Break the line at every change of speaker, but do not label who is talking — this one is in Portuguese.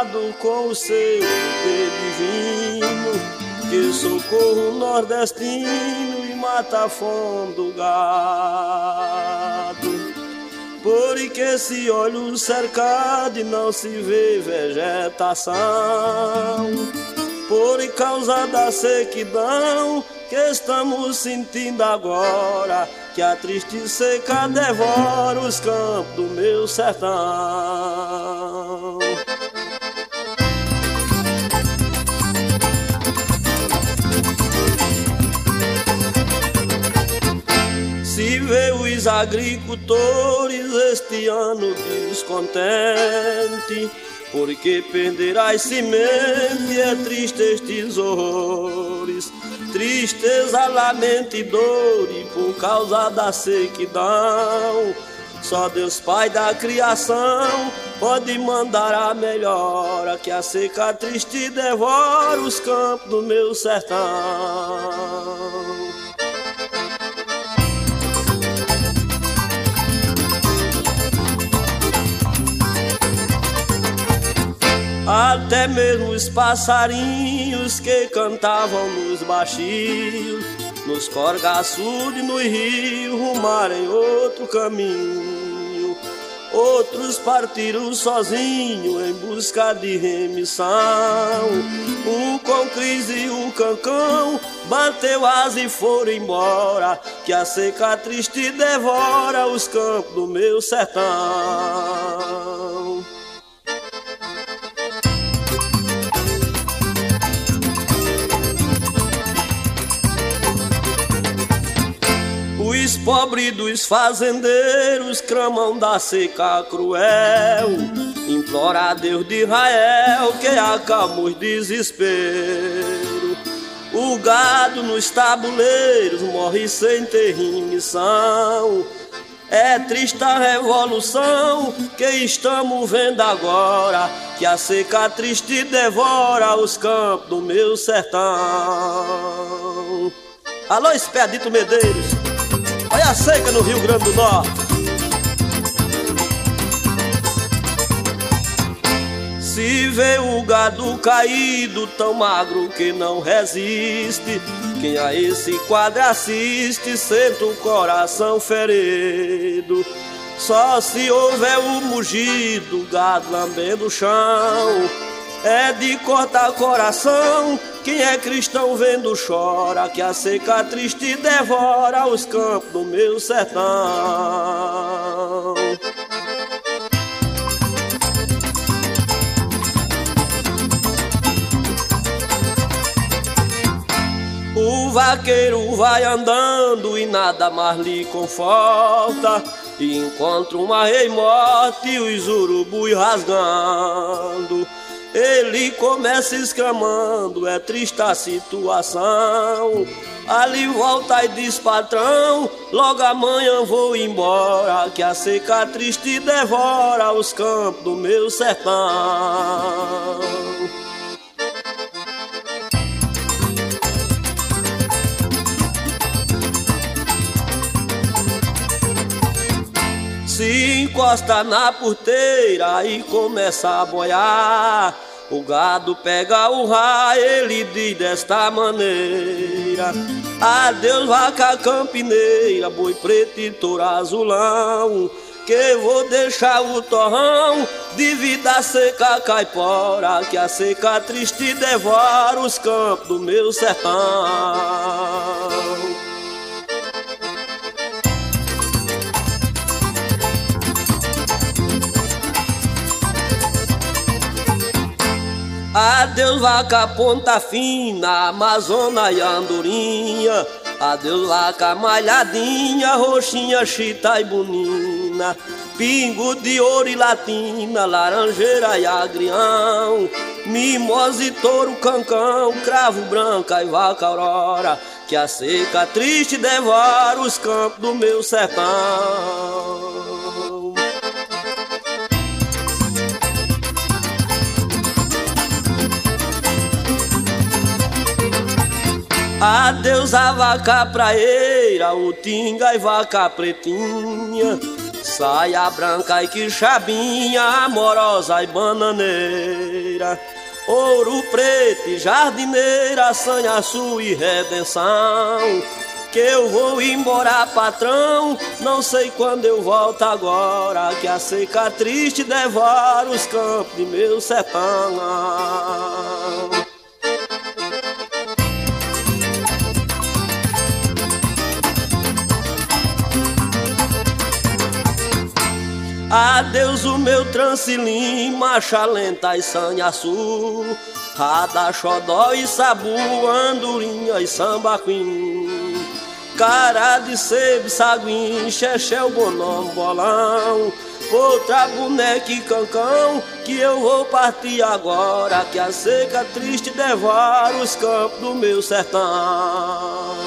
abençoado com o seu poder divino, que socorro nordestino e mata a fome do gado. Porque esse olho cercado e não se vê vegetação, por causa da sequidão que estamos sentindo agora, que a triste seca devora os campos do meu sertão. Se vê os agricultores este ano descontente, porque perderá a semente, é triste estes horrores, tristeza, lamento e dor, e por causa da sequidão, só Deus Pai da criação pode mandar a melhora, que a seca triste devora os campos do meu sertão. Até mesmo os passarinhos que cantavam nos baixios, nos corgaçudos e no rio, rumarem outro caminho. Outros partiram sozinhos em busca de remissão. Um com crise e um cancão bateu asa e foram embora, que a seca triste devora os campos do meu sertão. Os pobres dos fazendeiros clamam da seca cruel, implora a Deus de Israel que acalma os desesperos. O gado nos tabuleiros morre sem ter remissão. É triste a revolução que estamos vendo agora, que a seca triste devora os campos do meu sertão. Alô, Expedito Medeiros, olha a seca no Rio Grande do Norte. Se vê o gado caído, tão magro que não resiste, quem a esse quadro assiste sente o coração ferido. Só se houver o mugido, gado lambendo o chão, é de cortar coração. Quem é cristão vendo chora, que a seca triste devora os campos do meu sertão. O vaqueiro vai andando e nada mais lhe conforta, e encontra uma rei morte e os urubus rasgando. Ele começa exclamando, é triste a situação. Ali volta e diz, patrão, logo amanhã vou embora, que a seca triste devora os campos do meu sertão. Se encosta na porteira e começa a boiar, o gado pega o raio, ele diz desta maneira: adeus vaca campineira, boi preto e touro azulão, que vou deixar o torrão de vida seca caipora, que a seca triste devora os campos do meu sertão. Adeus vaca ponta fina, amazona e andorinha, adeus vaca malhadinha, roxinha, chita e bonina, pingo de ouro e latina, laranjeira e agrião, mimosa e touro cancão, cravo branca e vaca aurora, que a seca triste devora os campos do meu sertão. Adeus a vaca praeira, o tinga e vaca pretinha, saia branca e quixabinha, amorosa e bananeira. Mangueira, Ouro Preto e Jardineira, Sanhaçu e Redenção. Que eu vou embora, patrão, não sei quando eu volto agora, que a seca triste devora os campos de meu sertão. Adeus o meu Trancilim, Marcha Lenta e Sanhaçu, Radaxodó e Sabu, Andorinha e Sambaquim, Cara de Sebe, Saguim, Xexé, o Bonão, Bolão, outra boneca e cancão, que eu vou partir agora, que a seca triste devora os campos do meu sertão.